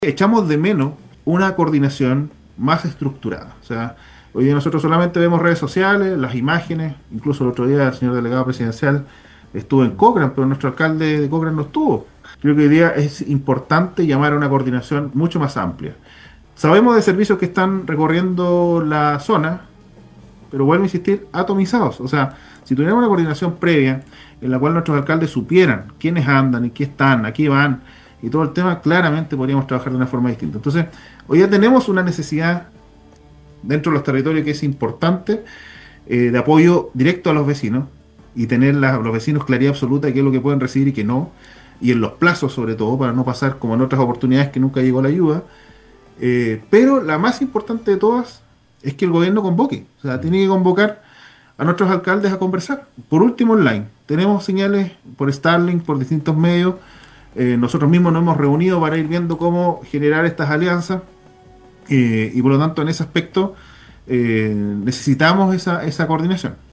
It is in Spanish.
Echamos de menos una coordinación más estructurada. O sea, hoy día nosotros solamente vemos redes sociales, las imágenes, incluso el otro día el señor delegado presidencial estuvo en Cochrane, pero nuestro alcalde de Cochrane no estuvo. Creo que hoy día es importante llamar a una coordinación mucho más amplia. Sabemos de servicios que están recorriendo la zona, pero vuelvo a insistir, atomizados. O sea, si tuviéramos una coordinación previa en la cual nuestros alcaldes supieran quiénes andan y qué están, a qué van y todo el tema, claramente podríamos trabajar de una forma distinta. Entonces, hoy ya tenemos una necesidad dentro de los territorios que es importante de apoyo directo a los vecinos y tener los vecinos claridad absoluta de qué es lo que pueden recibir y qué no, y en los plazos sobre todo, para no pasar como en otras oportunidades que nunca llegó la ayuda. Pero la más importante de todas es que el gobierno convoque, o sea, tiene que convocar a nuestros alcaldes a conversar. Por último, online. Tenemos señales por Starlink, por distintos medios. Nosotros mismos nos hemos reunido para ir viendo cómo generar estas alianzas y por lo tanto en ese aspecto necesitamos esa coordinación.